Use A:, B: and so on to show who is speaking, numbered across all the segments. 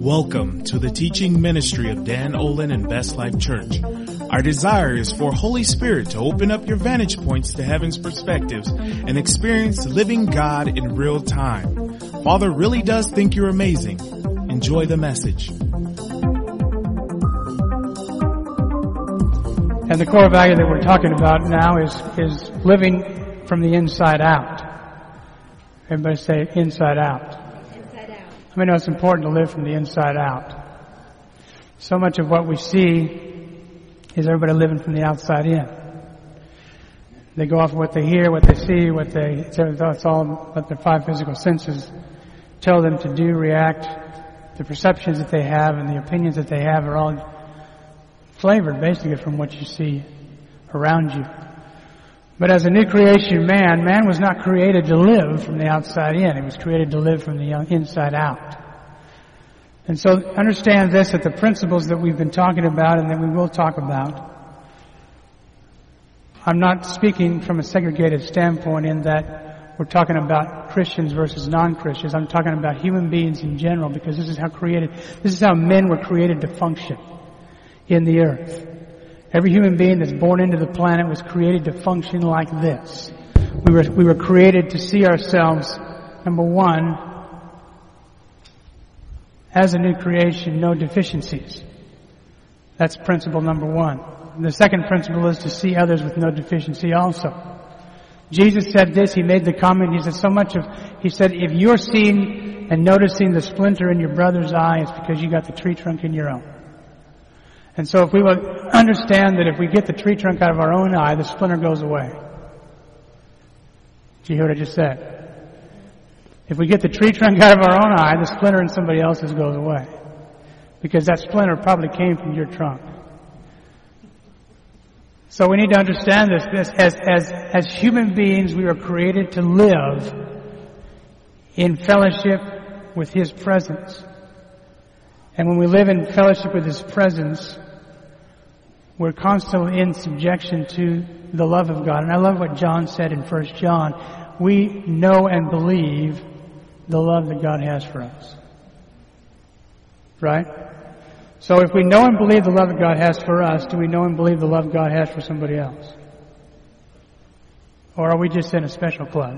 A: Welcome to the teaching ministry of Dan Olin and Best Life Church. Our desire is for Holy Spirit to open up your vantage points to heaven's perspectives and experience living God in real time. Father really does think you're amazing. Enjoy the message.
B: And the core value that we're talking about now is living from the inside out. Everybody say inside out. I mean, it's important to live from the inside out. So much of what we see is everybody living from the outside in. They go off of what they hear, what they see, it's all what their five physical senses tell them to do, react. The perceptions that they have and the opinions that they have are all flavored basically from what you see around you. But as a new creation man was not created to live from the outside in. He was created to live from the inside out. And so understand this, that the principles that we've been talking about and that we will talk about, I'm not speaking from a segregated standpoint in that we're talking about Christians versus non-Christians. I'm talking about human beings in general, because this is how men were created to function in the earth. Every human being that's born into the planet was created to function like this. We were created to see ourselves, number one, as a new creation, no deficiencies. That's principle number one. And the second principle is to see others with no deficiency also. Jesus said this, he made the comment, he said, if you're seeing and noticing the splinter in your brother's eye, it's because you got the tree trunk in your own. And so if we will understand that if we get the tree trunk out of our own eye, the splinter goes away. Did you hear what I just said? If we get the tree trunk out of our own eye, the splinter in somebody else's goes away. Because that splinter probably came from your trunk. So we need to understand this as human beings, we are created to live in fellowship with His presence. And when we live in fellowship with His presence, we're constantly in subjection to the love of God. And I love what John said in 1 John. We know and believe the love that God has for us. Right? So if we know and believe the love that God has for us, do we know and believe the love God has for somebody else? Or are we just in a special club?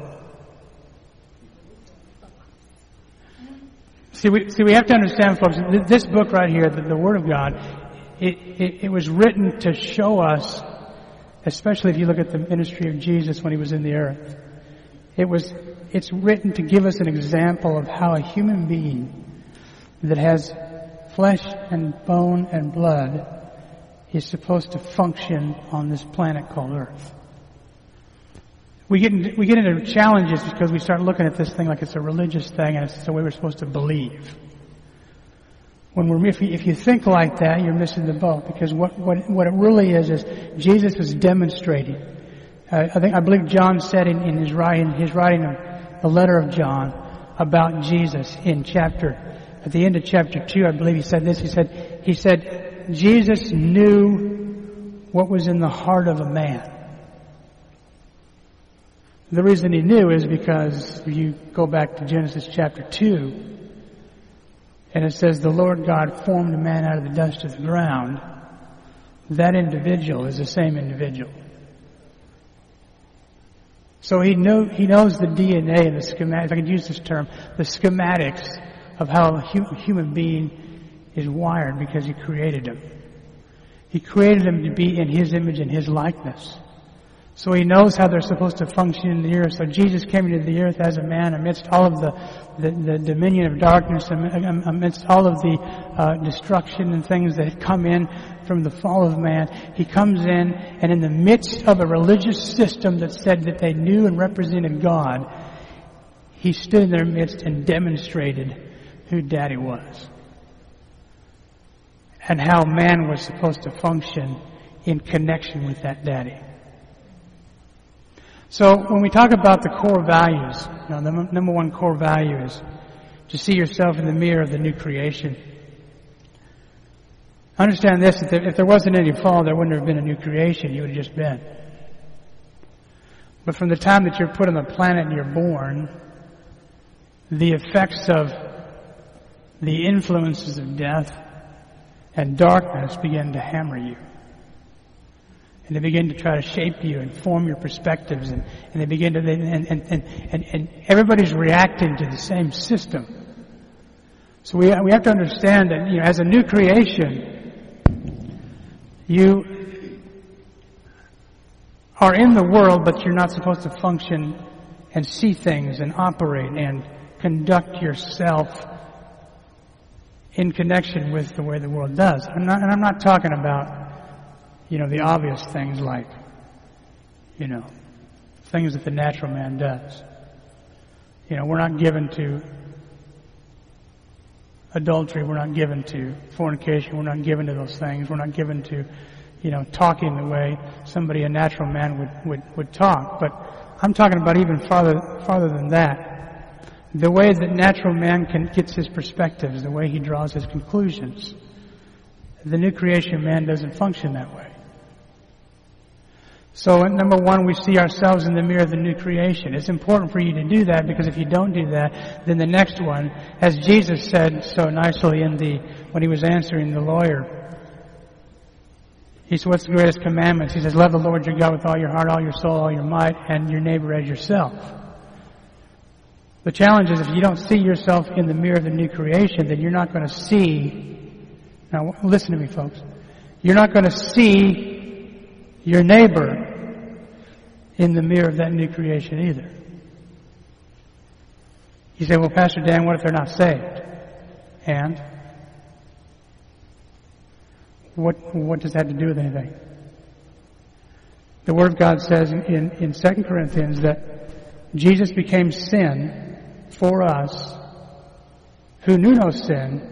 B: See, we have to understand, folks, this book right here, the Word of God, it was written to show us, especially if you look at the ministry of Jesus when He was in the earth, it's written to give us an example of how a human being that has flesh and bone and blood is supposed to function on this planet called Earth. We get into challenges because we start looking at this thing like it's a religious thing and it's the way we're supposed to believe. If you think like that, you're missing the boat, because what it really is Jesus was demonstrating. I believe John said in his writing the letter of John about Jesus at the end of chapter 2, I believe he said this. He said Jesus knew what was in the heart of a man. The reason He knew is because if you go back to Genesis chapter 2, and it says the Lord God formed a man out of the dust of the ground, that individual is the same individual. So He knows the DNA and the schematics, if I could use this term, the schematics of how a human being is wired, because He created him. He created them to be in His image and His likeness. So He knows how they're supposed to function in the earth. So Jesus came into the earth as a man amidst all of the dominion of darkness, amidst all of the destruction and things that had come in from the fall of man. He comes in, and in the midst of a religious system that said that they knew and represented God, He stood in their midst and demonstrated who Daddy was and how man was supposed to function in connection with that Daddy. So when we talk about the core values, the number one core value is to see yourself in the mirror of the new creation. Understand this, if there wasn't any fall, there wouldn't have been a new creation. You would have just been. But from the time that you're put on the planet and you're born, the effects of the influences of death and darkness begin to hammer you. And they begin to try to shape you and form your perspectives, and they begin to, and everybody's reacting to the same system. So we have to understand that, as a new creation, you are in the world, but you're not supposed to function and see things and operate and conduct yourself in connection with the way the world does. I'm not talking about, the obvious things like, things that the natural man does. We're not given to adultery. We're not given to fornication. We're not given to those things. We're not given to, talking the way a natural man would talk. But I'm talking about even farther than that. The way that natural man gets his perspectives, the way he draws his conclusions. The new creation man doesn't function that way. So, number one, we see ourselves in the mirror of the new creation. It's important for you to do that, because if you don't do that, then the next one, as Jesus said so nicely when he was answering the lawyer, he said, what's the greatest commandments? He says, love the Lord your God with all your heart, all your soul, all your might, and your neighbor as yourself. The challenge is, if you don't see yourself in the mirror of the new creation, then you're not going to see, now listen to me folks, you're not going to see your neighbor in the mirror of that new creation either. You say, well, Pastor Dan, what if they're not saved? And? What does that have to do with anything? The Word of God says in 2 Corinthians that Jesus became sin for us who knew no sin,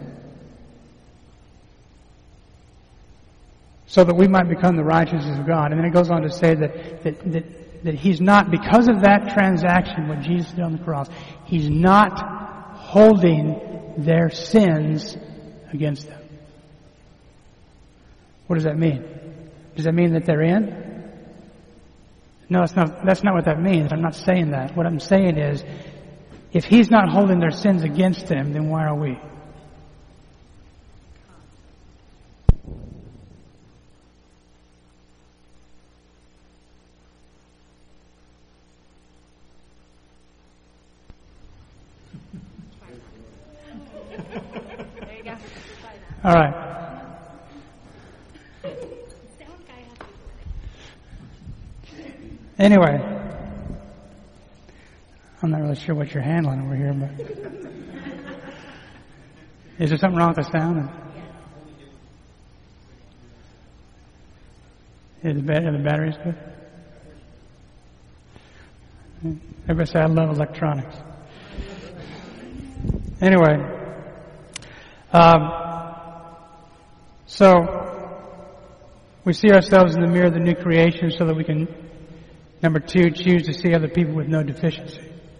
B: so that we might become the righteousness of God. And then it goes on to say that He's not, because of that transaction, what Jesus did on the cross, He's not holding their sins against them. What does that mean? Does that mean that they're in? No, that's not what that means. I'm not saying that. What I'm saying is, if He's not holding their sins against them, then why are we? All right. Anyway, I'm not really sure what you're handling over here, but is there something wrong with the sound? Are the batteries good? Everybody say, I love electronics. Anyway, so we see ourselves in the mirror of the new creation so that we can, number two, choose to see other people with no deficiency.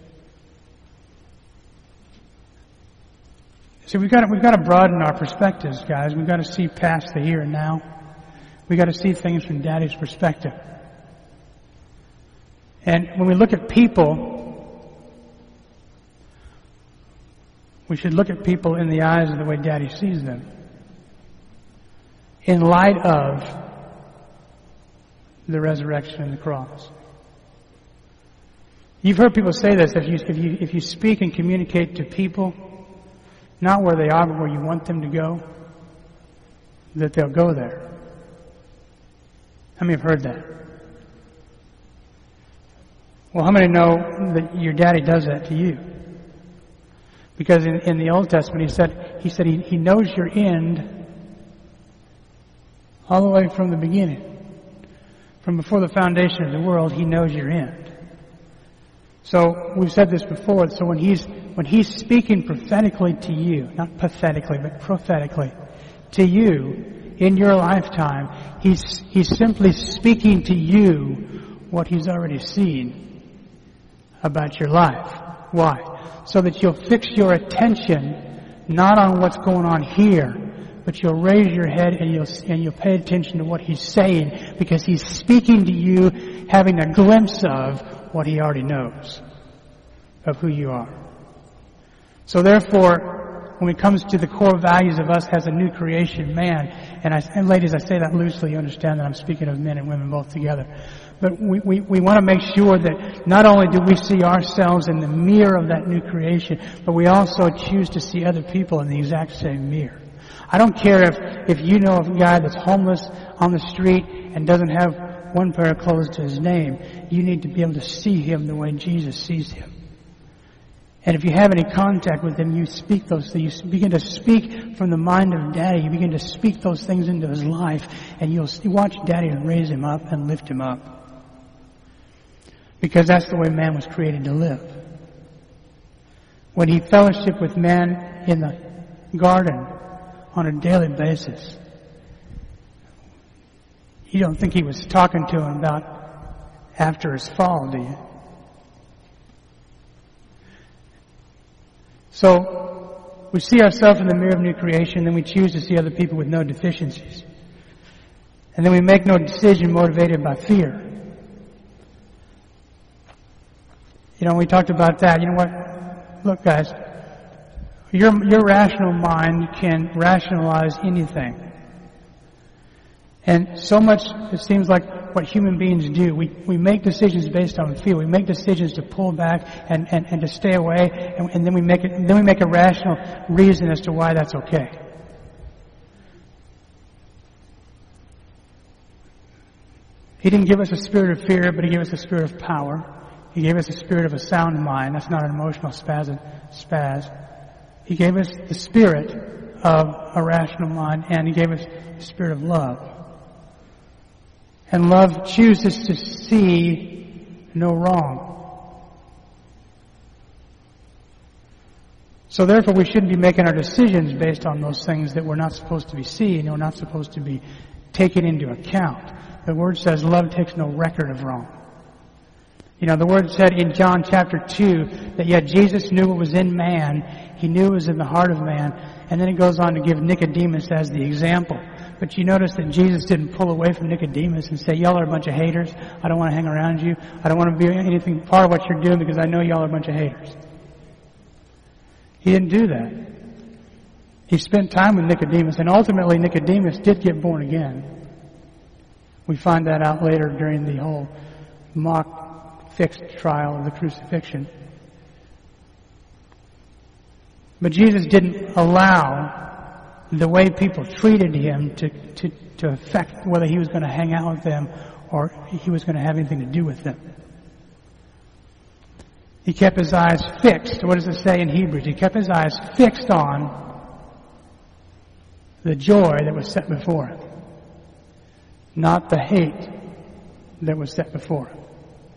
B: See, we've got to broaden our perspectives, guys. We've got to see past the here and now. We've got to see things from Daddy's perspective. And when we look at people, we should look at people in the eyes of the way Daddy sees them, in light of the resurrection and the cross. You've heard people say this: if you speak and communicate to people, not where they are, but where you want them to go, that they'll go there. How many have heard that? Well, how many know that your Daddy does that to you? Because in the Old Testament, he said he knows your end all the way from the beginning. From before the foundation of the world, He knows your end. So we've said this before. So when He's speaking prophetically to you, not pathetically, but prophetically to you in your lifetime, He's simply speaking to you what He's already seen about your life. Why? So that you'll fix your attention not on what's going on here, but you'll raise your head and you'll pay attention to what He's saying, because He's speaking to you, having a glimpse of what He already knows of who you are. So therefore, when it comes to the core values of us as a new creation man, and ladies, I say that loosely, you understand that I'm speaking of men and women both together. But we want to make sure that not only do we see ourselves in the mirror of that new creation, but we also choose to see other people in the exact same mirror. I don't care if you know of a guy that's homeless on the street and doesn't have one pair of clothes to his name. You need to be able to see him the way Jesus sees him. And if you have any contact with him, you speak those things. You begin to speak from the mind of Daddy. You begin to speak those things into his life, and you'll watch Daddy raise him up and lift him up. Because that's the way man was created to live. When he fellowshiped with man in the garden on a daily basis, you don't think he was talking to him about after his fall, do you? So, we see ourselves in the mirror of new creation, then we choose to see other people with no deficiencies. And then we make no decision motivated by fear. You know, we talked about that. You know what? Look, guys, your rational mind can rationalize anything. And so much, it seems like what human beings do. We make decisions based on fear. We make decisions to pull back and to stay away, and then we make a rational reason as to why that's okay. He didn't give us a spirit of fear, but He gave us a spirit of power. He gave us a spirit of a sound mind. That's not an emotional spaz. He gave us the spirit of a rational mind, and He gave us the spirit of love. And love chooses to see no wrong. So therefore we shouldn't be making our decisions based on those things that we're not supposed to be seeing or not supposed to be taken into account. The Word says love takes no record of wrong. You know, the Word said in John chapter 2 that yet Jesus knew what was in man. He knew it was in the heart of man. And then it goes on to give Nicodemus as the example. But you notice that Jesus didn't pull away from Nicodemus and say, y'all are a bunch of haters. I don't want to hang around you. I don't want to be anything part of what you're doing because I know y'all are a bunch of haters. He didn't do that. He spent time with Nicodemus, and ultimately Nicodemus did get born again. We find that out later during the whole mock fixed trial of the crucifixion. But Jesus didn't allow the way people treated him to affect whether he was going to hang out with them or he was going to have anything to do with them. He kept his eyes fixed. What does it say in Hebrews? He kept his eyes fixed on the joy that was set before him, not the hate that was set before him.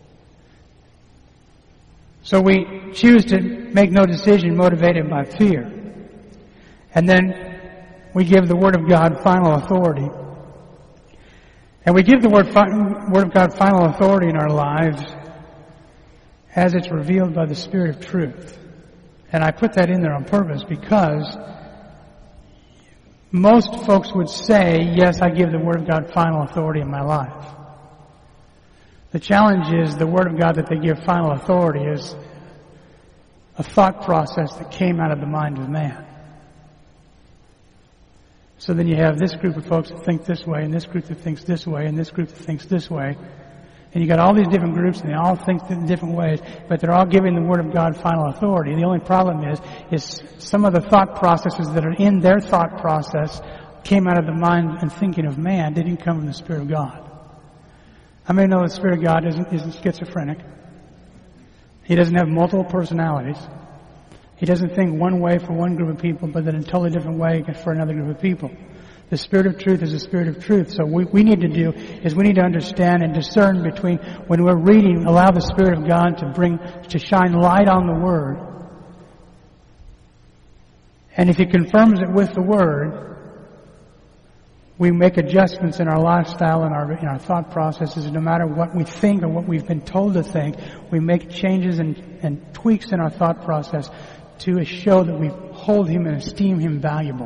B: So we choose to make no decision motivated by fear. And then we give the Word of God final authority. And we give the Word of God final authority in our lives as it's revealed by the Spirit of truth. And I put that in there on purpose because most folks would say, yes, I give the Word of God final authority in my life. The challenge is the Word of God that they give final authority is a thought process that came out of the mind of man. So then you have this group of folks that think this way, and this group that thinks this way, and this group that thinks this way. And you got all these different groups, and they all think in different ways, but they're all giving the Word of God final authority. The only problem is some of the thought processes that are in their thought process came out of the mind and thinking of man. They didn't come from the Spirit of God. How many know the Spirit of God isn't schizophrenic? He doesn't have multiple personalities. He doesn't think one way for one group of people, but then a totally different way for another group of people. The Spirit of truth is the Spirit of truth. So what we need to do is we need to understand and discern between when we're reading, allow the Spirit of God to shine light on the Word. And if He confirms it with the Word, we make adjustments in our lifestyle and in our thought processes. No matter what we think or what we've been told to think, we make changes and tweaks in our thought process to show that we hold Him and esteem Him valuable.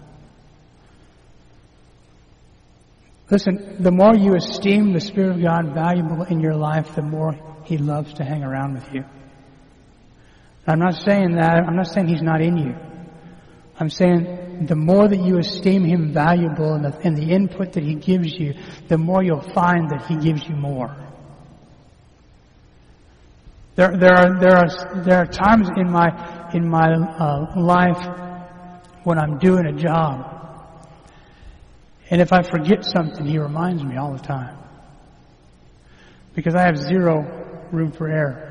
B: Listen, the more you esteem the Spirit of God valuable in your life, the more He loves to hang around with you. I'm not saying that. I'm not saying He's not in you. I'm saying the more that you esteem Him valuable and the input that He gives you, the more you'll find that He gives you more. There are times in my life when I'm doing a job, and if I forget something, He reminds me all the time, because I have zero room for error.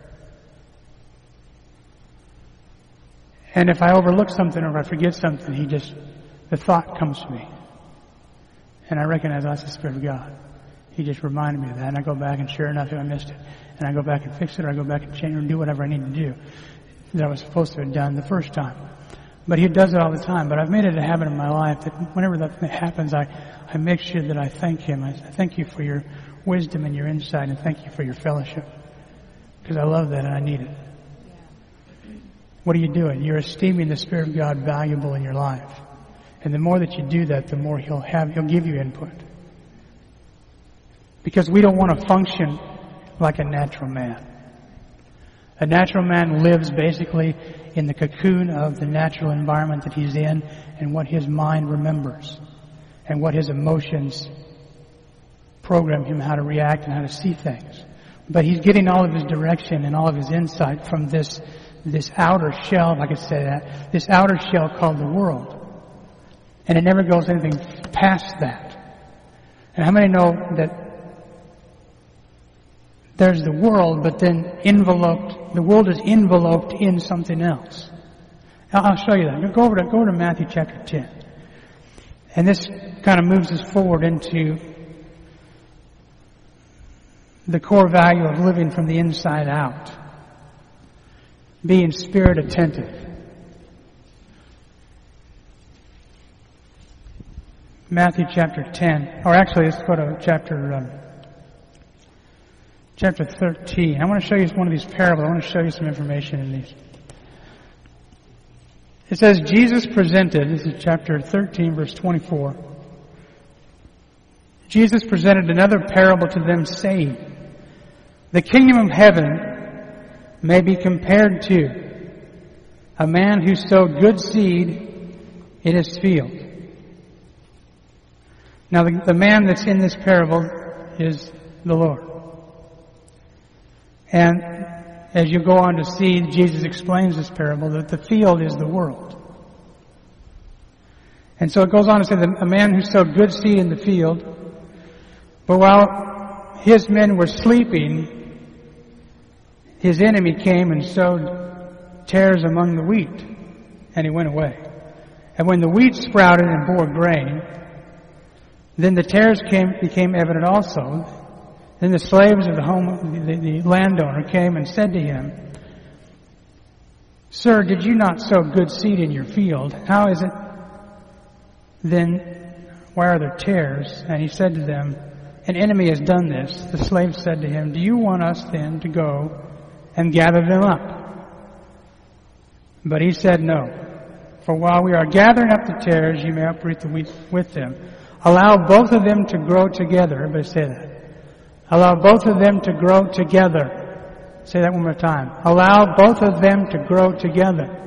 B: And if I overlook something or if I forget something, the thought comes to me. And I recognize that's the Spirit of God. He just reminded me of that. And I go back, and sure enough, I missed it. And I go back and fix it, or I go back and change or do whatever I need to do that I was supposed to have done the first time. But He does it all the time. But I've made it a habit in my life that whenever that happens, I make sure that I thank Him. I thank You for Your wisdom and Your insight, and thank You for Your fellowship. Because I love that and I need it. What are you doing? You're esteeming the Spirit of God valuable in your life. And the more that you do that, the more He'll give you input. Because we don't want to function like a natural man. A natural man lives basically in the cocoon of the natural environment that he's in and what his mind remembers and what his emotions program him how to react and how to see things. But he's getting all of his direction and all of his insight from this outer shell, if I could say that, this outer shell called the world. And it never goes anything past that. And how many know that there's the world, but then the world is enveloped in something else? I'll show you that. Go over to Matthew chapter 10. And this kind of moves us forward into the core value of living from the inside out. Being spirit attentive. Matthew chapter 10. Or actually, let's go to chapter 13. I want to show you one of these parables. I want to show you some information in these. It says, Jesus presented, this is chapter 13, verse 24. Jesus presented another parable to them, saying, the kingdom of heaven may be compared to a man who sowed good seed in his field. Now, the man that's in this parable is the Lord. And as you go on to see, Jesus explains this parable that the field is the world. And so it goes on to say that a man who sowed good seed in the field, but while his men were sleeping, his enemy came and sowed tares among the wheat, and he went away. And when the wheat sprouted and bore grain, then the tares became evident also. Then the slaves of the landowner came and said to him, Sir, did you not sow good seed in your field? How is it then, why are there tares? And he said to them, An enemy has done this. The slaves said to him, Do you want us then to go and gather them up? But he said, No. For while we are gathering up the tares, you may uproot the wheat with them. Allow both of them to grow together. Everybody say that. Allow both of them to grow together. Say that one more time. Allow both of them to grow together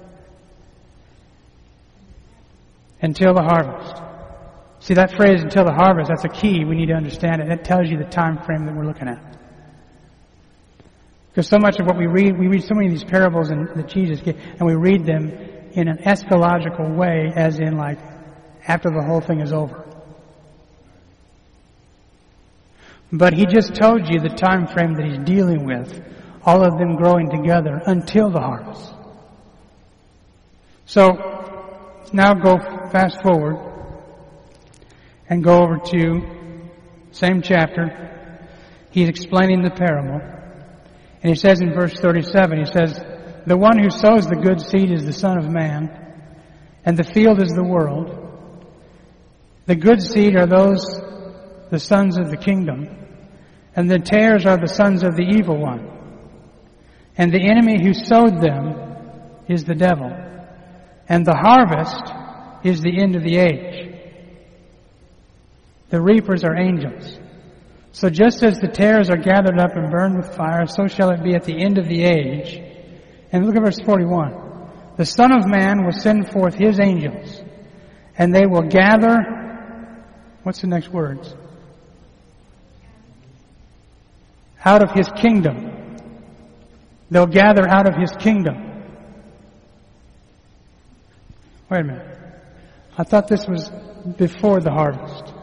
B: until the harvest. See that phrase, until the harvest, that's a key. We need to understand it. That tells you the time frame that we're looking at. Because so much of what we read so many of these parables that Jesus gave, and we read them in an eschatological way, as in like after the whole thing is over. But he just told you the time frame that he's dealing with, all of them growing together until the harvest. So now go fast forward and go over to same chapter. He's explaining the parable. And he says in verse 37, he says, The one who sows the good seed is the Son of Man, and the field is the world. The good seed are the sons of the kingdom, and the tares are the sons of the evil one. And the enemy who sowed them is the devil. And the harvest is the end of the age. The reapers are angels. So just as the tares are gathered up and burned with fire, so shall it be at the end of the age. And look at verse 41. The Son of Man will send forth His angels, and they will gather, what's the next words? Out of His kingdom. They'll gather out of His kingdom. Wait a minute. I thought this was before the harvest.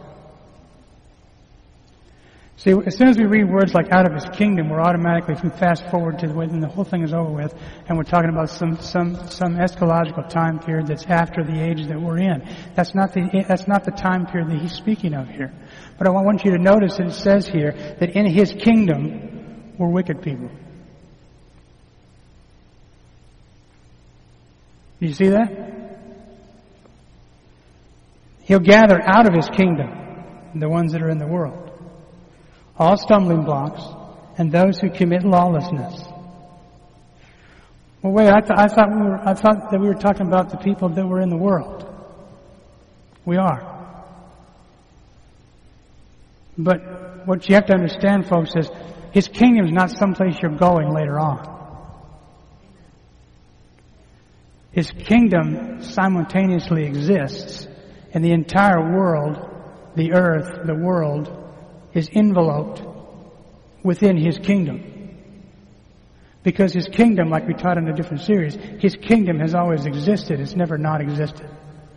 B: See, as soon as we read words like out of His kingdom, we're automatically, if we fast forward to when the whole thing is over with, and we're talking about some eschatological time period that's after the age that we're in. That's not the time period that He's speaking of here. But I want you to notice that it says here that in His kingdom were wicked people. Do you see that? He'll gather out of His kingdom the ones that are in the world. All stumbling blocks, and those who commit lawlessness. Well, wait, I thought that we were talking about the people that were in the world. We are. But what you have to understand, folks, is His kingdom is not someplace you're going later on. His kingdom simultaneously exists, and the entire world, the earth, the world, is enveloped within His kingdom. Because His kingdom, like we taught in a different series, His kingdom has always existed. It's never not existed.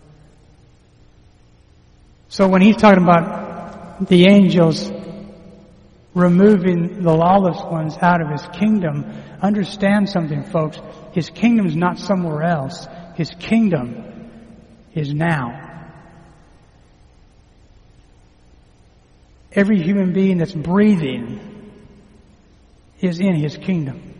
B: So when He's talking about the angels removing the lawless ones out of His kingdom, understand something, folks. His kingdom is not somewhere else. His kingdom is now. Every human being that's breathing is in His kingdom.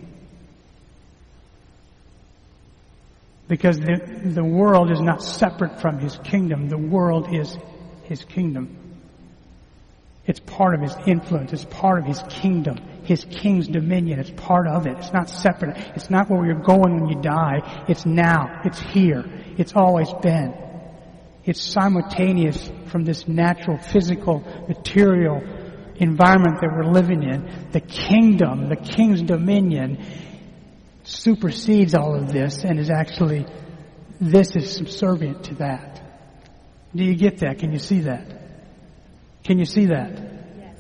B: Because the world is not separate from His kingdom. The world is His kingdom. It's part of His influence. It's part of His kingdom. His king's dominion. It's part of it. It's not separate. It's not where you're going when you die. It's now. It's here. It's always been. It's simultaneous from this natural, physical, material environment that we're living in. The kingdom, the king's dominion supersedes all of this and is actually, this is subservient to that. Do you get that? Can you see that? Can you see that? Yes.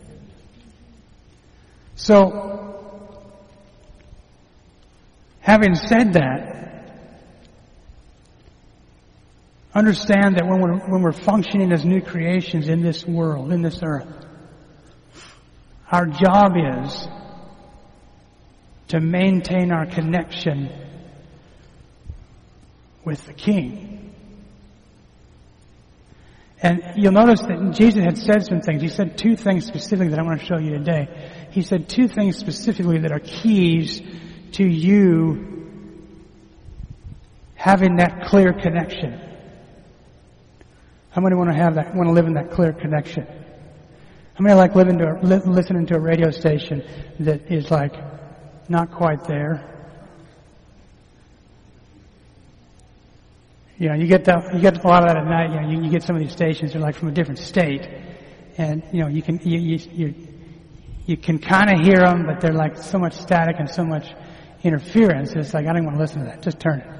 B: So, having said that, understand that when we're functioning as new creations in this world, in this earth, our job is to maintain our connection with the King. And you'll notice that Jesus had said some things. He said two things specifically that I want to show you today. He said two things specifically that are keys to you having that clear connection. How many want to live in that clear connection? How many like listening to a radio station that is like not quite there? Yeah, you get a lot of that at night. You know, you get some of these stations that are like from a different state, and you know you can kind of hear them, but they're like so much static and so much interference. It's like I don't want to listen to that. Just turn it.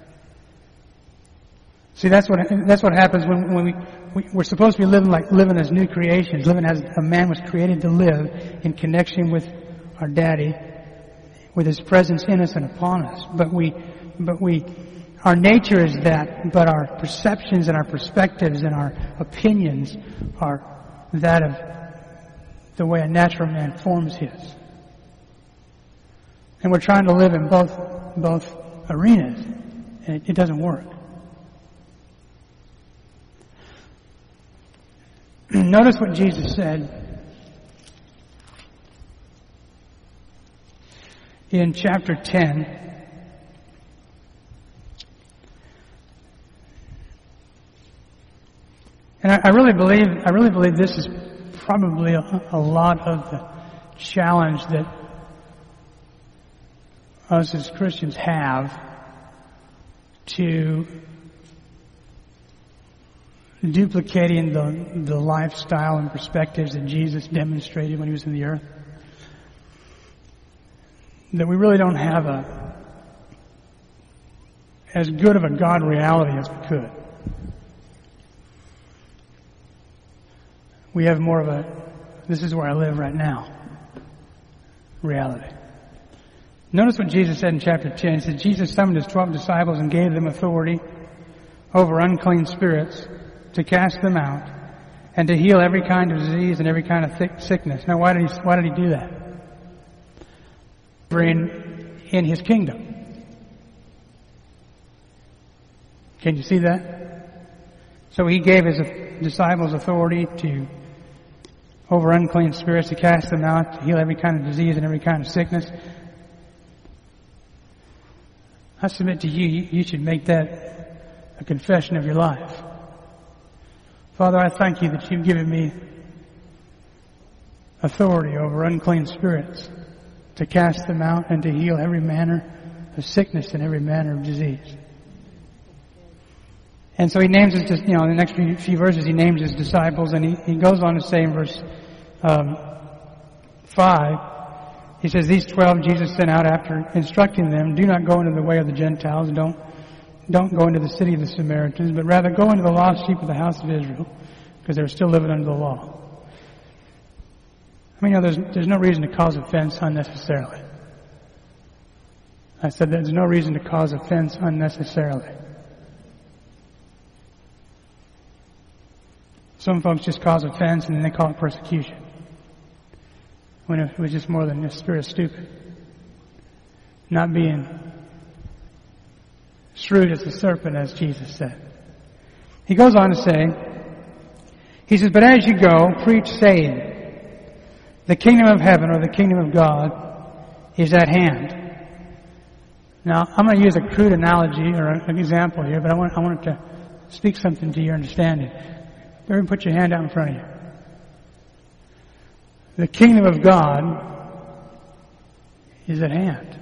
B: See, that's what happens when we're supposed to be living as new creations, living as a man was created to live in connection with our Daddy, with His presence in us and upon us. Our nature is that, but our perceptions and our perspectives and our opinions are that of the way a natural man forms his. And we're trying to live in both arenas, and it doesn't work. Notice what Jesus said in chapter 10. And I really believe this is probably a lot of the challenge that us as Christians have to duplicating the lifestyle and perspectives that Jesus demonstrated when He was in the earth. That we really don't have as good of a God reality as we could. We have more of a, this is where I live right now, reality. Notice what Jesus said in chapter 10. He said, Jesus summoned his 12 disciples and gave them authority over unclean spirits to cast them out and to heal every kind of disease and every kind of sickness. Now, why did he do that? In his kingdom. Can you see that? So he gave his disciples authority over unclean spirits, to cast them out, to heal every kind of disease and every kind of sickness. I submit to you, you should make that a confession of your life. Father, I thank you that you've given me authority over unclean spirits, to cast them out and to heal every manner of sickness and every manner of disease. And so he names his, in the next few verses, he names his disciples, and he goes on to say in verse 5, he says, these 12 Jesus sent out after instructing them, do not go into the way of the Gentiles, don't go into the city of the Samaritans, but rather go into the lost sheep of the house of Israel, because they're still living under the law. I mean, there's no reason to cause offense unnecessarily. I said there's no reason to cause offense unnecessarily. Some folks just cause offense and then they call it persecution, when it was just more than a spirit of stupid. Not being shrewd as the serpent, as Jesus said. He goes on to say, he says, but as you go, preach saying, the kingdom of heaven or the kingdom of God is at hand. Now, I'm going to use a crude analogy or an example here, but I want to speak something to your understanding. Everyone put your hand out in front of you. The kingdom of God is at hand.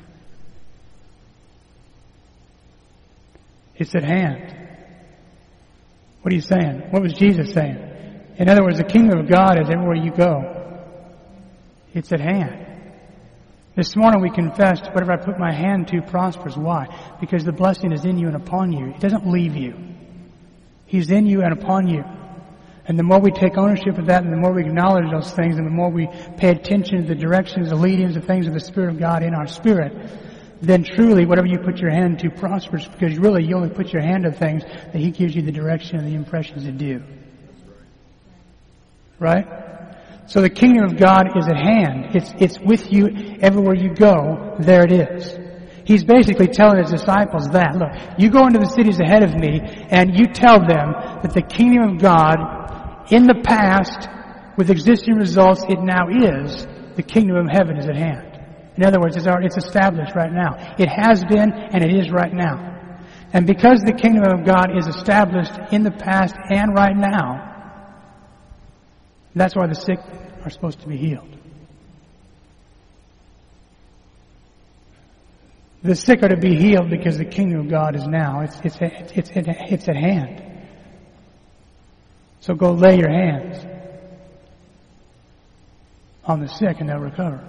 B: It's at hand. What are you saying? What was Jesus saying? In other words, the kingdom of God is everywhere you go. It's at hand. This morning we confessed, whatever I put my hand to prospers. Why? Because the blessing is in you and upon you. It doesn't leave you. He's in you and upon you. And the more we take ownership of that, and the more we acknowledge those things, and the more we pay attention to the directions, the leadings, the things of the Spirit of God in our spirit, then truly whatever you put your hand to prospers, because really you only put your hand to things that He gives you the direction and the impressions to do. Right? So the kingdom of God is at hand. It's with you everywhere you go. There it is. He's basically telling his disciples that, look, you go into the cities ahead of me and you tell them that the kingdom of God in the past, with existing results, it now is, the kingdom of heaven is at hand. In other words, it's established right now. It has been and it is right now. And because the kingdom of God is established in the past and right now, that's why the sick are supposed to be healed. The sick are to be healed because the kingdom of God is now. It's at hand. So go lay your hands on the sick and they'll recover.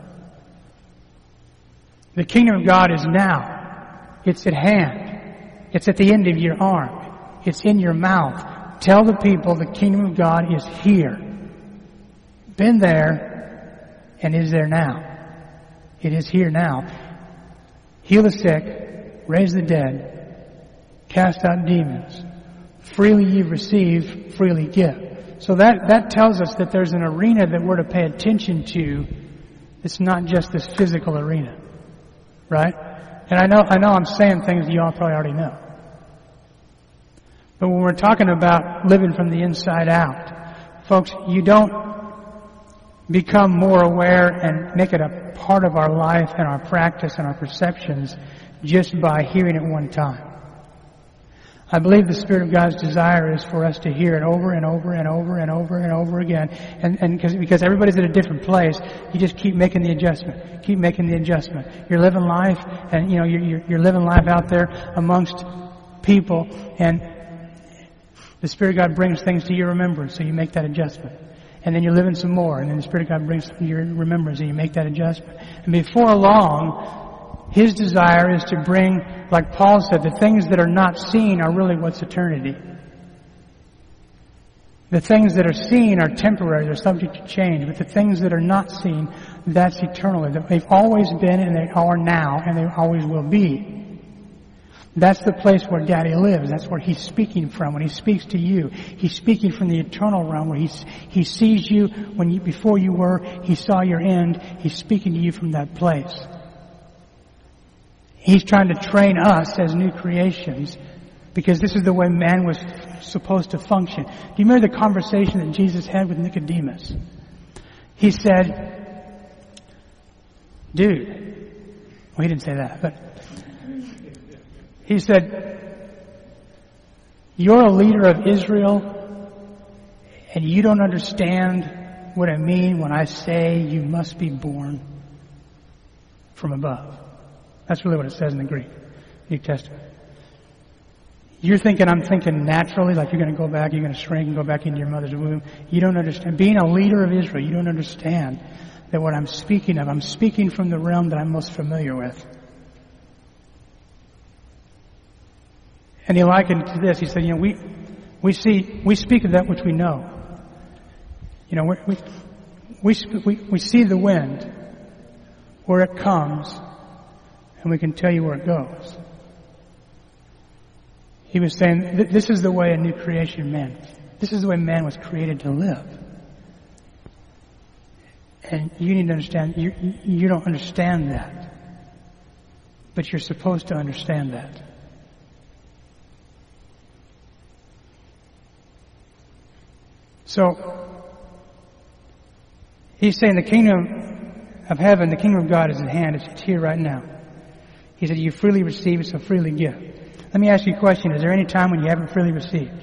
B: The kingdom of God is now. It's at hand. It's at the end of your arm. It's in your mouth. Tell the people the kingdom of God is here. Been there and is there now. It is here now. Heal the sick, raise the dead, cast out demons. Freely you've received, freely give. So that tells us that there's an arena that we're to pay attention to. It's not just this physical arena. Right? And I know I'm saying things that you all probably already know. But when we're talking about living from the inside out, folks, you don't become more aware and make it a part of our life and our practice and our perceptions just by hearing it one time. I believe the Spirit of God's desire is for us to hear it over and over and over and over and over again. And because everybody's at a different place, you just keep making the adjustment. Keep making the adjustment. You're living life, and you're living life out there amongst people, and the Spirit of God brings things to your remembrance, so you make that adjustment. And then you're living some more, and then the Spirit of God brings something to your remembrance, and you make that adjustment. And before long, His desire is to bring, like Paul said, the things that are not seen are really what's eternity. The things that are seen are temporary, they're subject to change, but the things that are not seen, that's eternal. They've always been, and they are now, and they always will be. That's the place where Daddy lives. That's where He's speaking from. When He speaks to you, He's speaking from the eternal realm where He sees you before you were, He saw your end. He's speaking to you from that place. He's trying to train us as new creations because this is the way man was supposed to function. Do you remember the conversation that Jesus had with Nicodemus? He said, dude, well, he didn't say that, but he said, you're a leader of Israel and you don't understand what I mean when I say you must be born from above. That's really what it says in the Greek, New Testament. You're thinking I'm thinking naturally, like you're going to go back, you're going to shrink and go back into your mother's womb. You don't understand. Being a leader of Israel, you don't understand that what I'm speaking of, I'm speaking from the realm that I'm most familiar with. And he likened it to this. He said, we speak of that which we know. We see the wind, where it comes, and we can tell you where it goes. He was saying, this is the way a new creation man. This is the way man was created to live. And you need to understand, you don't understand that. But you're supposed to understand that. So, he's saying the kingdom of heaven, the kingdom of God is at hand. It's here right now. He said, you freely receive it, so freely give. Let me ask you a question. Is there any time when you haven't freely received?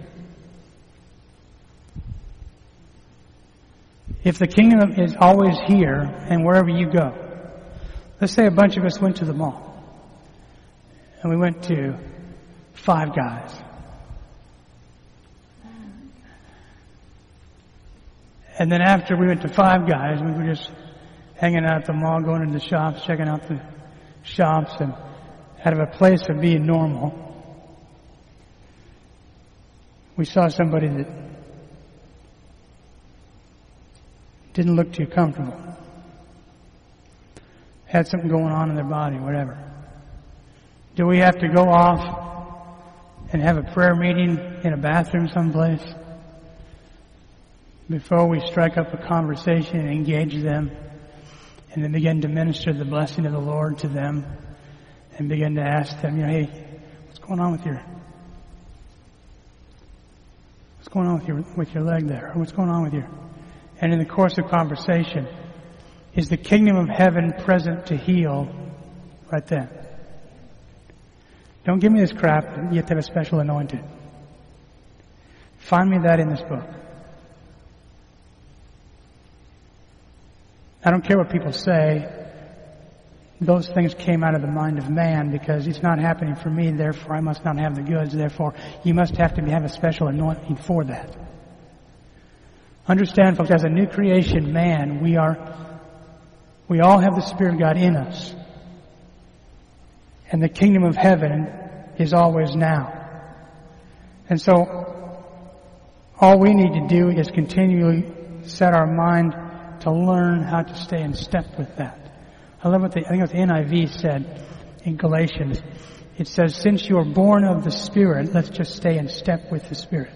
B: If the kingdom is always here and wherever you go, let's say a bunch of us went to the mall and we went to Five Guys. And then after we went to Five Guys, we were just hanging out at the mall, going into the shops, checking out the shops, and out of a place of being normal, we saw somebody that didn't look too comfortable, had something going on in their body, whatever. Do we have to go off and have a prayer meeting in a bathroom someplace before we strike up a conversation and engage them and then begin to minister the blessing of the Lord to them and begin to ask them, hey, what's going on with your leg there? Or what's going on with you? And in the course of conversation, is the kingdom of heaven present to heal right then? Don't give me this crap. You have to have a special anointing. Find me that in this book. I don't care what people say. Those things came out of the mind of man because it's not happening for me, therefore I must not have the goods, therefore you must have a special anointing for that. Understand, folks, as a new creation man, we all have the Spirit of God in us. And the kingdom of heaven is always now. And so, all we need to do is continually set our mind to learn how to stay in step with that. I love what I think what the NIV said in Galatians. It says, since you are born of the Spirit, let's just stay in step with the Spirit.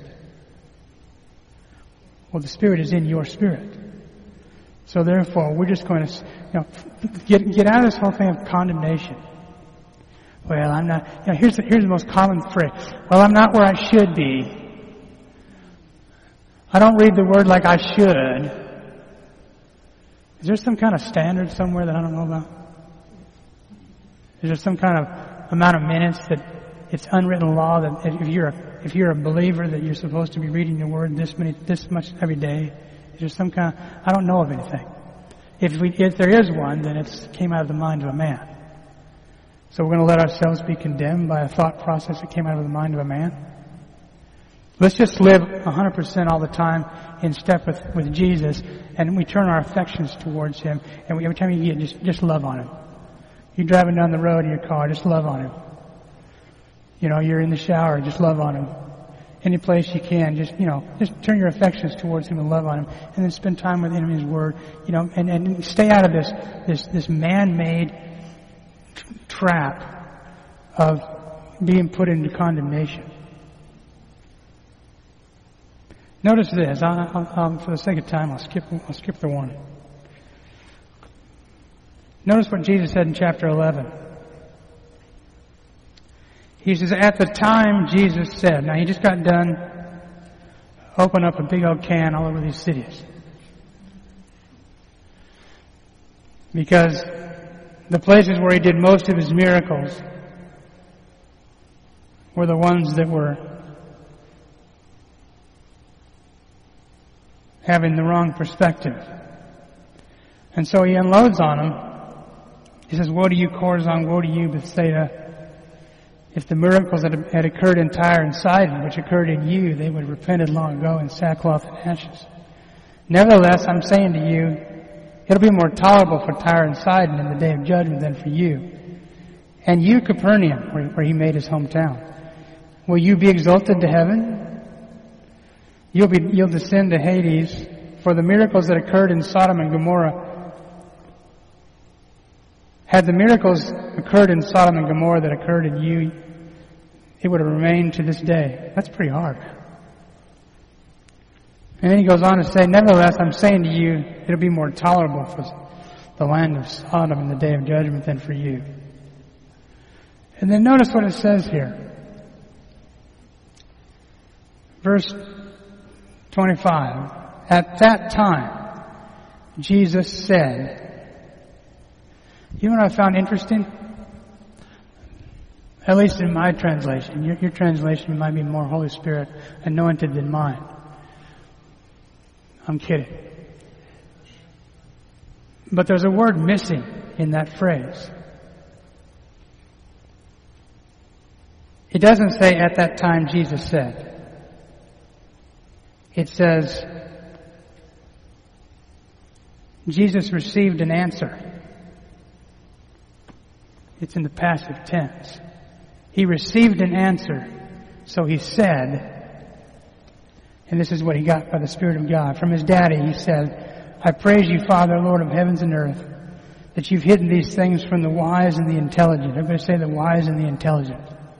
B: Well, the Spirit is in your spirit. So therefore, we're just going to, get out of this whole thing of condemnation. Well, I'm not, here's the most common phrase. Well, I'm not where I should be. I don't read the Word like I should. Is there some kind of standard somewhere that I don't know about? Is there some kind of amount of minutes that it's unwritten law that if you're a believer that you're supposed to be reading the Word this much every day? Is there some kind of, I don't know of anything. If there is one, then it came out of the mind of a man. So we're going to let ourselves be condemned by a thought process that came out of the mind of a man? Let's just live 100% all the time in step with Jesus, and we turn our affections towards Him, and every time you get, just love on Him. You're driving down the road in your car, just love on him. You know, you're in the shower, just love on him. Any place you can, just turn your affections towards him and love on him. And then spend time with him in his word, and stay out of this man-made trap of being put into condemnation. Notice this. I'll, for the sake of time, I'll skip the one. Notice what Jesus said in chapter 11. He says, at the time Jesus said. Now, he just got done opening up a big old can all over these cities. Because the places where he did most of his miracles were the ones that were having the wrong perspective. And so he unloads on them. He says, woe to you, Chorazin, woe to you, Bethsaida. If the miracles that had occurred in Tyre and Sidon, which occurred in you, they would have repented long ago in sackcloth and ashes. Nevertheless, I'm saying to you, it'll be more tolerable for Tyre and Sidon in the day of judgment than for you. And you, Capernaum, where he made his hometown, will you be exalted to heaven? You'll descend to Hades, for the miracles that occurred in Sodom and Gomorrah. Had the miracles occurred in Sodom and Gomorrah that occurred in you, it would have remained to this day. That's pretty hard. And then he goes on to say, nevertheless, I'm saying to you, it'll be more tolerable for the land of Sodom in the day of judgment than for you. And then notice what it says here. Verse 25. At that time, Jesus said, you know what I found interesting? At least in my translation. Your translation might be more Holy Spirit anointed than mine. I'm kidding. But there's a word missing in that phrase. It doesn't say, at that time Jesus said. It says, Jesus received an answer. It's in the passive tense. He received an answer, so he said, and this is what he got by the Spirit of God. From his daddy, he said, I praise you, Father, Lord of heavens and earth, that you've hidden these things from the wise and the intelligent. Everybody say the wise and the intelligent.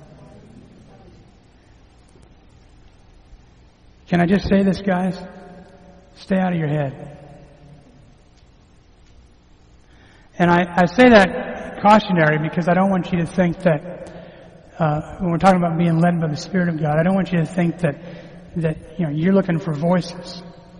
B: Can I just say this, guys? Stay out of your head. And I say that cautionary because I don't want you to think that when we're talking about being led by the Spirit of God, I don't want you to think that you're looking for voices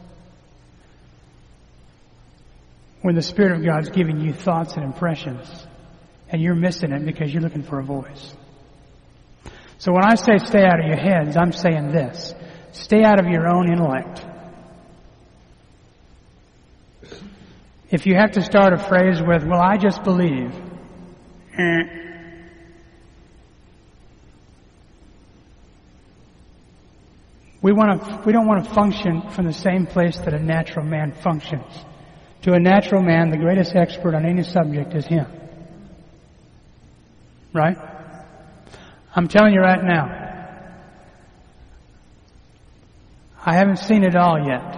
B: when the Spirit of God's giving you thoughts and impressions and you're missing it because you're looking for a voice. So when I say stay out of your heads, I'm saying this. Stay out of your own intellect. If you have to start a phrase with, well, I just believe, we don't want to function from the same place that a natural man functions. To a natural man, the greatest expert on any subject is him. Right? I'm telling you right now, I haven't seen it all yet.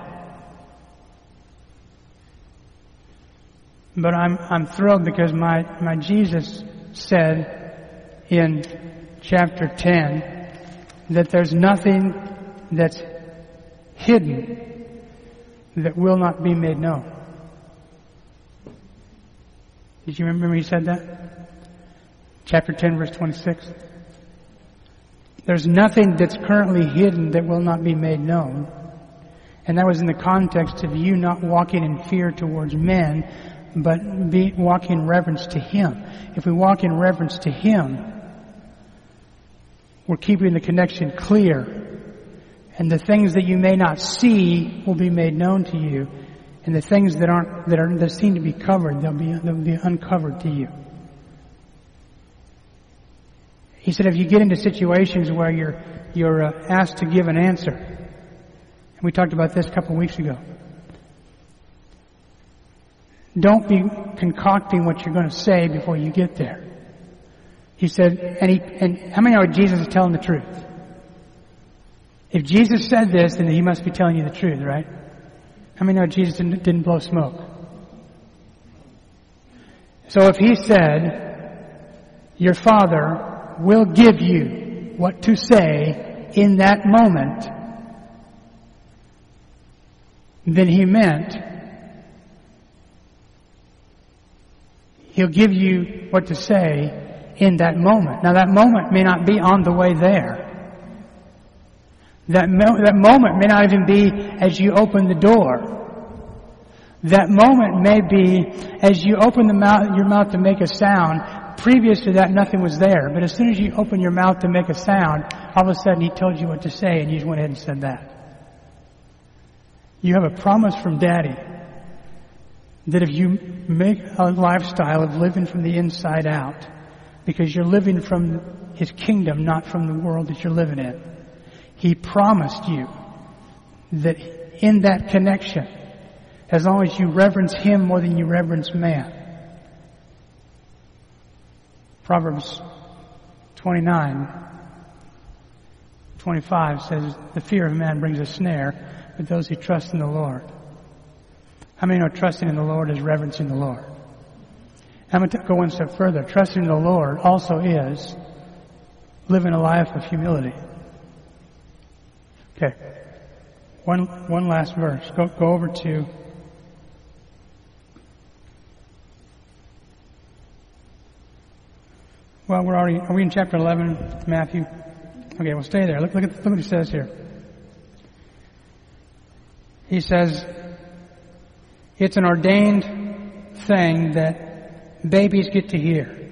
B: But I'm thrilled because my Jesus said in chapter 10 that there's nothing that's hidden that will not be made known. Did you remember he said that? Chapter 10, verse 26. There's nothing that's currently hidden that will not be made known. And that was in the context of you not walking in fear towards men, but walking in reverence to Him. If we walk in reverence to Him, we're keeping the connection clear. And the things that you may not see will be made known to you. And the things that seem to be covered, they'll be uncovered to you. He said if you get into situations where you're asked to give an answer, and we talked about this a couple of weeks ago, Don't be concocting what you're going to say before you get there. He said, and how many know Jesus is telling the truth? If Jesus said this, then he must be telling you the truth, right? How many know Jesus didn't blow smoke? So if he said, your Father will give you what to say in that moment, then he meant he'll give you what to say in that moment. Now that moment may not be on the way there. That moment may not even be as you open the door. That moment may be as you open your mouth to make a sound. Previous to that, nothing was there. But as soon as you open your mouth to make a sound, all of a sudden he told you what to say and you just went ahead and said that. You have a promise from Daddy that if you make a lifestyle of living from the inside out, because you're living from His kingdom, not from the world that you're living in, He promised you that in that connection, as long as you reverence Him more than you reverence man. Proverbs 29:25 says, the fear of man brings a snare, but those who trust in the Lord. How many know trusting in the Lord is reverencing the Lord? I'm going to go one step further. Trusting in the Lord also is living a life of humility. Okay. One last verse. Go over to are we in chapter 11, Matthew? Okay, we'll stay there. Look what he says here. He says, it's an ordained thing that babies get to hear.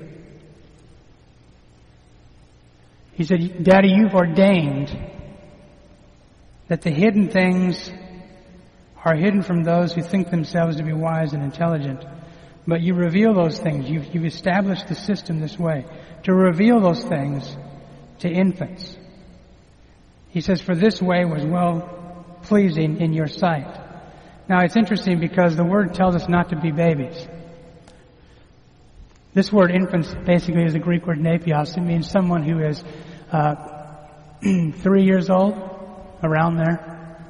B: He said, Daddy, you've ordained that the hidden things are hidden from those who think themselves to be wise and intelligent. But you reveal those things. You've established the system this way, to reveal those things to infants. He says, for this way was well pleasing in your sight. Now it's interesting because the word tells us not to be babies. This word infants basically is the Greek word nepios. It means someone who is 3 years old, around there.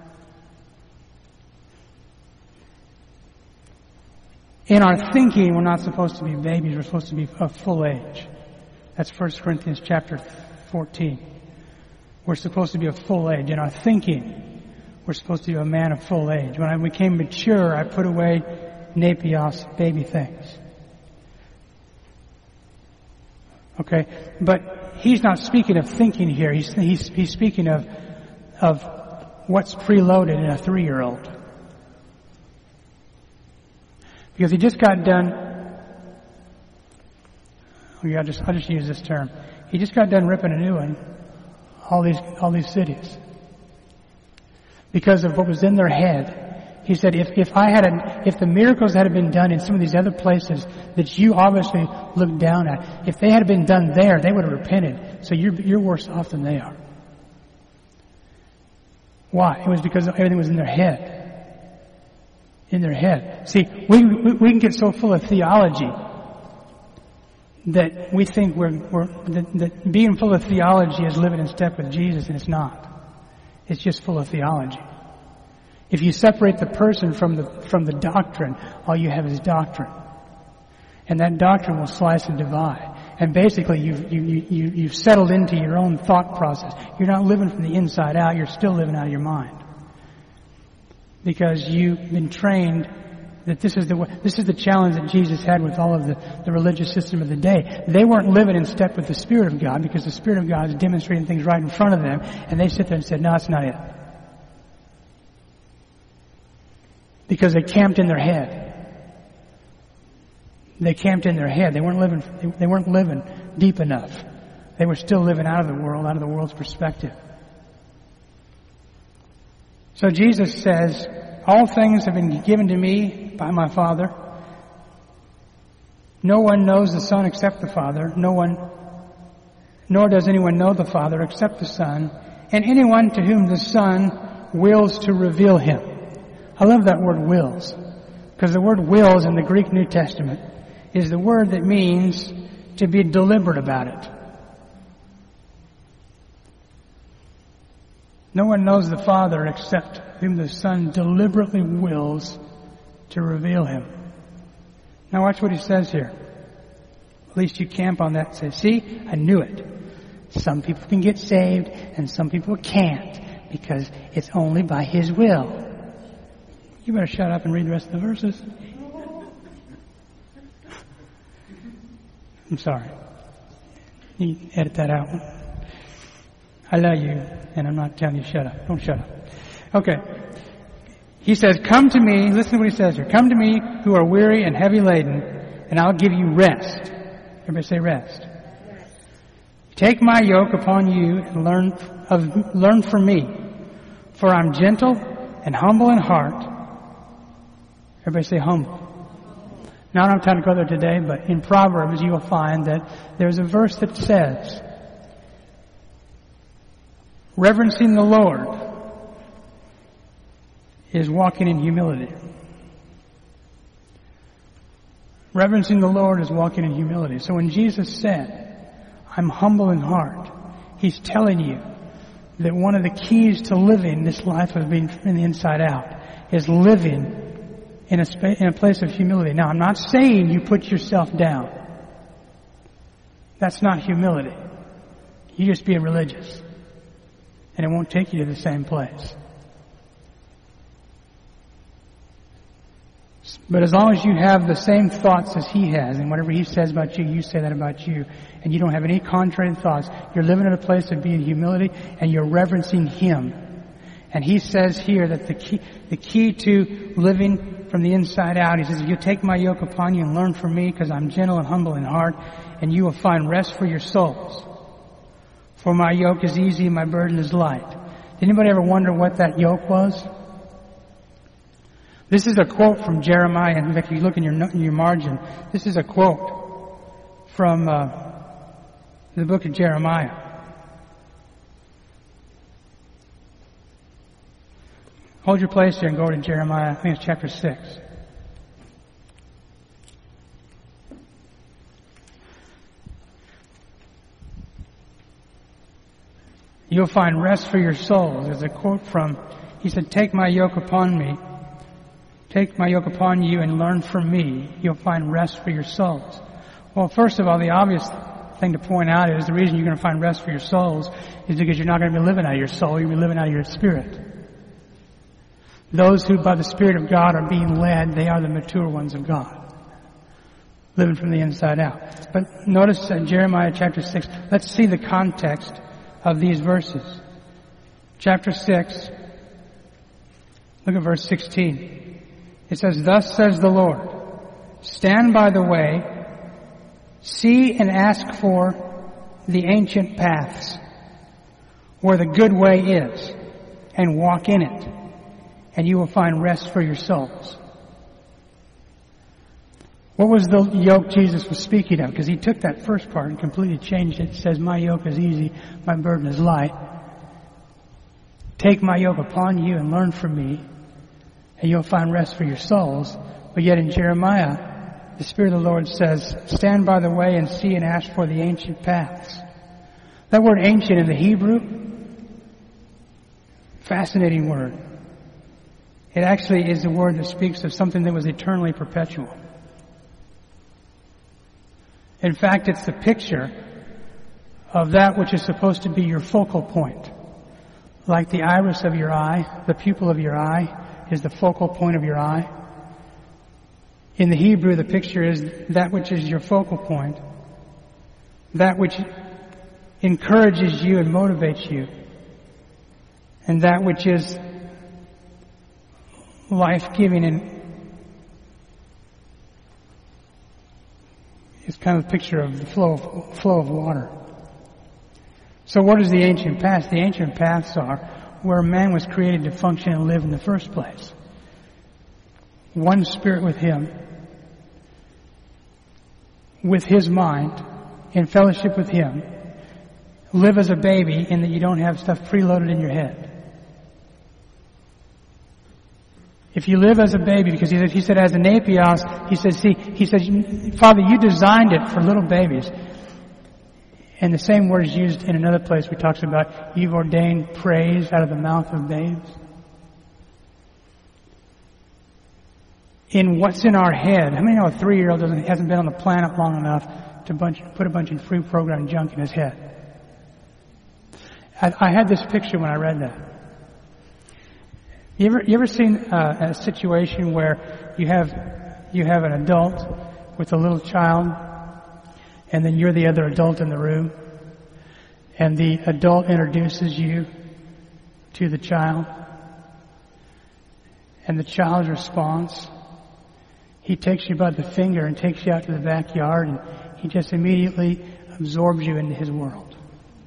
B: In our thinking, we're not supposed to be babies. We're supposed to be of full age. That's 1 Corinthians chapter 14. We're supposed to be of full age. In our thinking, we're supposed to be a man of full age. When I became mature, I put away nepios, baby things. Okay? But he's not speaking of thinking here. He's speaking of what's preloaded in a 3-year-old. Because he just got done, I'll just use this term. He just got done ripping a new one, all these cities. Because of what was in their head. He said, if the miracles had been done in some of these other places that you obviously look down at, if they had been done there, they would have repented. So you're worse off than they are. Why? It was because everything was in their head. In their head. See, we can get so full of theology that we think that being full of theology is living in step with Jesus, and it's not. It's just full of theology. If you separate the person from the doctrine, all you have is doctrine, and that doctrine will slice and divide. And basically, you've settled into your own thought process. You're not living from the inside out. You're still living out of your mind. Because you've been trained that this is the challenge that Jesus had with all of the religious system of the day. They weren't living in step with the Spirit of God because the Spirit of God is demonstrating things right in front of them, and they sit there and said, no, it's not it. Because they camped in their head. They camped in their head. They weren't living deep enough. They were still living out of the world's perspective. So Jesus says, all things have been given to me by my Father. No one knows the Son except the Father. Nor does anyone know the Father except the Son, and anyone to whom the Son wills to reveal Him. I love that word wills. Because the word wills in the Greek New Testament is the word that means to be deliberate about it. No one knows the Father except whom the Son deliberately wills to reveal him. Now watch what he says here. At least you camp on that and say, see, I knew it. Some people can get saved and some people can't because it's only by his will. You better shut up and read the rest of the verses. I'm sorry. You edit that out. I love you, and I'm not telling you shut up. Don't shut up. Okay. He says, come to me, listen to what he says here. Come to me who are weary and heavy laden, and I'll give you rest. Everybody say rest. Take my yoke upon you and learn from me. For I'm gentle and humble in heart. Everybody say humble. Now I don't have time to go there today, but in Proverbs you will find that there's a verse that says, reverencing the Lord is walking in humility. Reverencing the Lord is walking in humility. So when Jesus said, I'm humble in heart, he's telling you that one of the keys to living this life of being from the inside out is living in a place of humility. Now, I'm not saying you put yourself down. That's not humility. You just be religious. And it won't take you to the same place. But as long as you have the same thoughts as he has, and whatever he says about you, you say that about you, and you don't have any contrary thoughts, you're living in a place of being humility, and you're reverencing him. And he says here that the key to living from the inside out, he says, if you take my yoke upon you and learn from me, because I'm gentle and humble in heart, and you will find rest for your souls. For my yoke is easy and my burden is light. Did anybody ever wonder what that yoke was? This is a quote from Jeremiah. In fact, if you look in your margin, this is a quote from the book of Jeremiah. Hold your place here and go to Jeremiah, I think it's chapter 6. You'll find rest for your souls. There's a quote from, he said, take my yoke upon me. Take my yoke upon you and learn from me. You'll find rest for your souls. Well, first of all, the obvious thing to point out is the reason you're going to find rest for your souls is because you're not going to be living out of your soul. You're going to be living out of your spirit. Those who by the Spirit of God are being led, they are the mature ones of God. Living from the inside out. But notice Jeremiah chapter 6. Let's see the context of these verses. Chapter 6. Look at verse 16. It says, thus says the Lord, stand by the way, see and ask for the ancient paths, where the good way is, and walk in it, and you will find rest for your souls. What was the yoke Jesus was speaking of? Because he took that first part and completely changed it. It says, my yoke is easy, my burden is light. Take my yoke upon you and learn from me, and you'll find rest for your souls. But yet in Jeremiah, the Spirit of the Lord says, stand by the way and see and ask for the ancient paths. That word ancient in the Hebrew, fascinating word. It actually is a word that speaks of something that was eternally perpetual. In fact, it's the picture of that which is supposed to be your focal point. Like the iris of your eye, the pupil of your eye is the focal point of your eye. In the Hebrew, the picture is that which is your focal point, that which encourages you and motivates you, and that which is life-giving, and it's kind of a picture of the flow of water. So what is the ancient paths? The ancient paths are where man was created to function and live in the first place. One spirit with him, with his mind, in fellowship with him. Live as a baby in that you don't have stuff preloaded in your head. If you live as a baby, because he said as an apios, he said, Father, you designed it for little babies. And the same word is used in another place where he talks about you've ordained praise out of the mouth of babes. In what's in our head, how many know a 3-year-old hasn't been on the planet long enough to put a bunch of free programmed junk in his head? I had this picture when I read that. You ever seen a situation where you have an adult with a little child, and then you're the other adult in the room, and the adult introduces you to the child, and the child's response, he takes you by the finger and takes you out to the backyard, and he just immediately absorbs you into his world.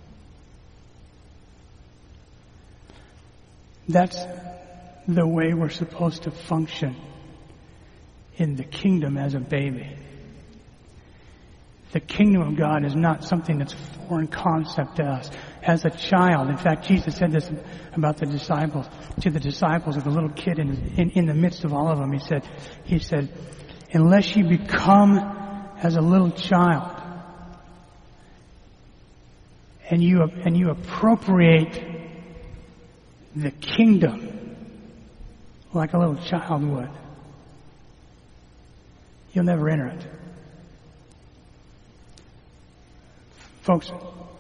B: That's the way we're supposed to function in the kingdom as a baby. The kingdom of God is not something that's a foreign concept to us. As a child, in fact, Jesus said this about the disciples, to the disciples of the little kid in the midst of all of them. He said, unless you become as a little child and you appropriate the kingdom like a little child would, you'll never enter it. Folks,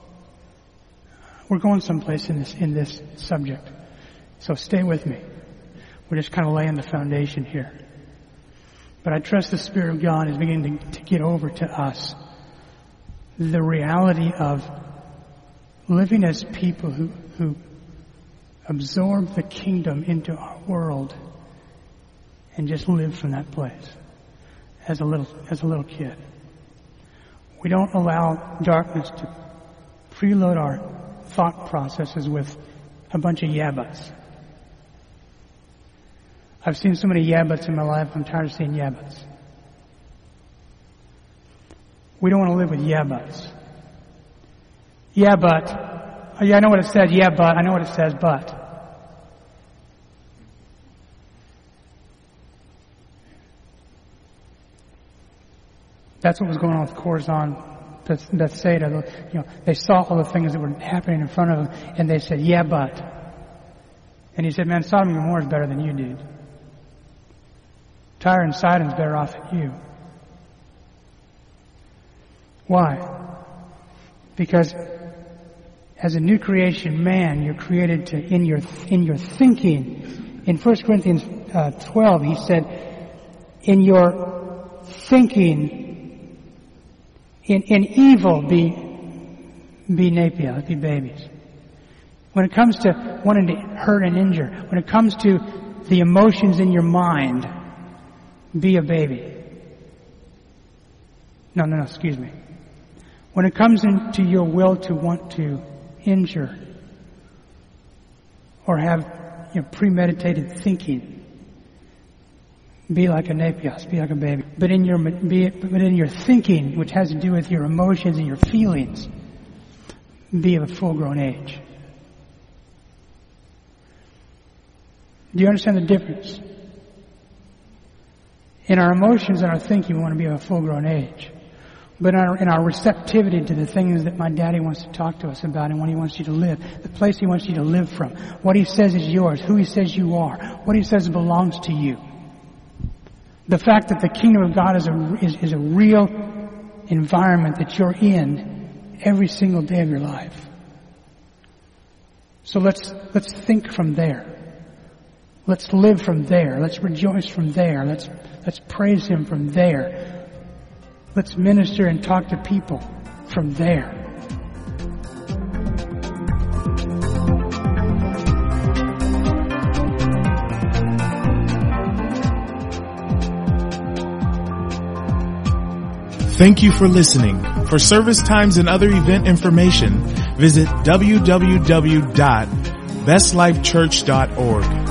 B: we're going someplace in this subject, so stay with me. We're just kind of laying the foundation here. But I trust the Spirit of God is beginning to get over to us the reality of living as people who absorb the kingdom into our world and just live from that place as a little kid. We don't allow darkness to preload our thought processes with a bunch of yeah buts. I've seen so many yeah buts in my life, I'm tired of seeing yeah buts. We don't want to live with yeah buts. Yeah, but. Oh, yeah, I know what it says. Yeah, but. I know what it says, but. That's what was going on with Chorazin, Bethsaida. They saw all the things that were happening in front of them, and they said, yeah, but. And he said, man, Sodom and Gomorrah is better than you did. Tyre and Sidon's better off than you. Why? Because as a new creation man, you're created to, in your thinking. In 1 Corinthians 12, he said, in your thinking, in evil, be napios, be babies. When it comes to wanting to hurt and injure, when it comes to the emotions in your mind, be a baby. No, excuse me. When it comes into your will to want to injure or have premeditated thinking, be like a napios, be like a baby. But in your thinking, which has to do with your emotions and your feelings, be of a full-grown age. Do you understand the difference? In our emotions and our thinking, we want to be of a full-grown age. But in our receptivity to the things that my daddy wants to talk to us about and what he wants you to live, the place he wants you to live from, what he says is yours, who he says you are, what he says belongs to you. The fact that the kingdom of God is a real environment that you're in every single day of your life. So let's think from there. Let's live from there. Let's rejoice from there. Let's praise him from there. Let's minister and talk to people from there.
A: Thank you for listening. For service times and other event information, visit www.bestlifechurch.org.